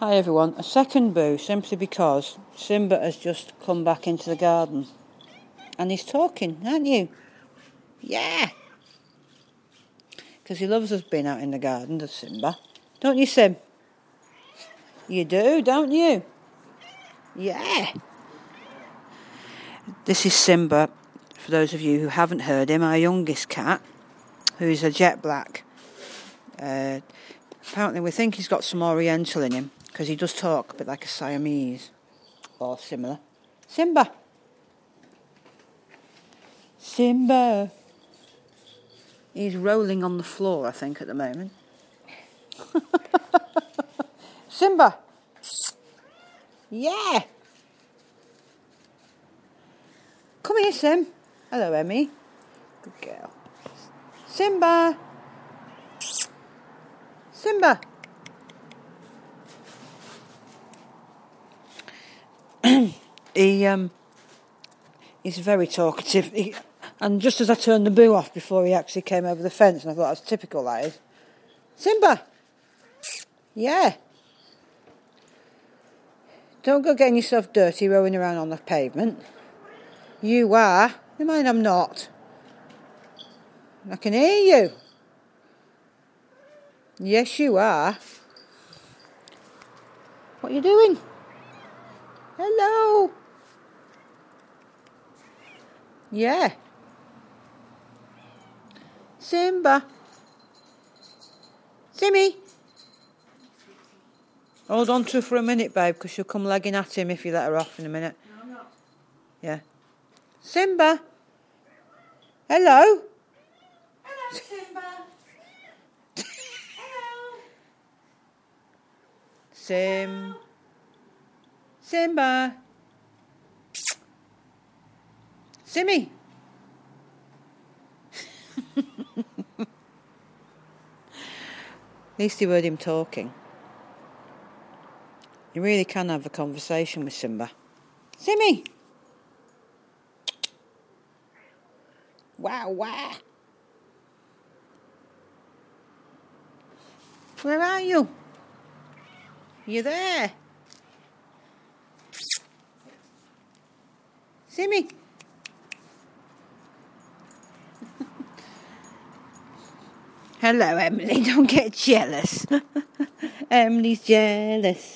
Hi everyone, a second boo simply because Simba has just come back into the garden and he's talking, aren't you? Yeah! Because he loves us being out in the garden, does Simba? Don't you, Sim? You do, don't you? Yeah! This is Simba, for those of you who haven't heard him, our youngest cat, who is a jet black. Apparently we think he's got some Oriental in him, because he does talk a bit like a Siamese, or similar. Simba! Simba! He's rolling on the floor, I think, at the moment. Simba! Yeah! Come here, Sim. Hello, Emmy. Good girl. Simba! Simba! He's very talkative. And just as I turned the boo off before he actually came over the fence, and I thought that's typical, that is. Simba! Yeah! Don't go getting yourself dirty rolling around on the pavement. You are. You mind I'm not. I can hear you. Yes, you are. What are you doing? Hello. Yeah. Simba. Simmy. Hold on to her for a minute, babe, because she'll come legging at him if you let her off in a minute. No, I'm not. Yeah. Simba. Hello. Hello, Simba. Hello. Simba. Simmy. At least you heard him talking. You really can have a conversation with Simba. Simmy! Wow, wow. Where are you? You there? Simmy! Hello, Emily. Don't get jealous. Emily's jealous.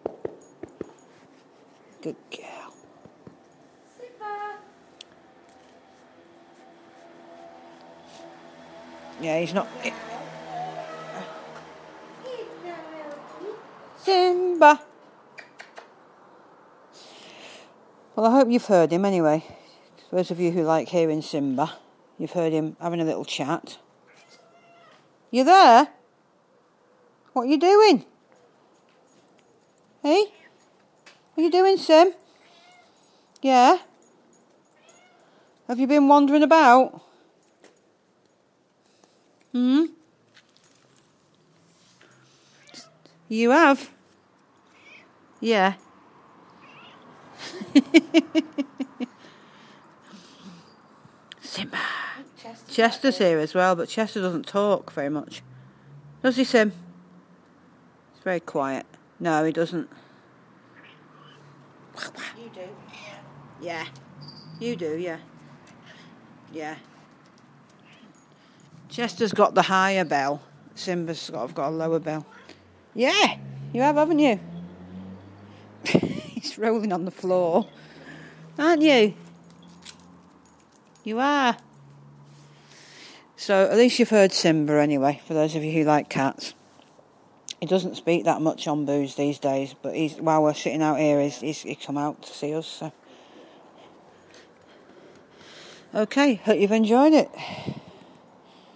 Good girl. Simba. Yeah, he's not... Simba! Well, I hope you've heard him anyway. Those of you who like hearing Simba, you've heard him having a little chat. You there? What are you doing? Hey? What are you doing, Sim? Yeah? Have you been wandering about? You have? Yeah. Simba. Chester's here as well, but Chester doesn't talk very much. Does he, Sim? He's very quiet. No, he doesn't. You do. Yeah. You do, yeah. Yeah. Chester's got the higher bell. Simba's got a lower bell. Yeah, you have, haven't you? He's rolling on the floor. Aren't you? You are. So at least you've heard Simba anyway, for those of you who like cats. He doesn't speak that much on boos these days, but while we're sitting out here, he's come out to see us. So. Okay, hope you've enjoyed it.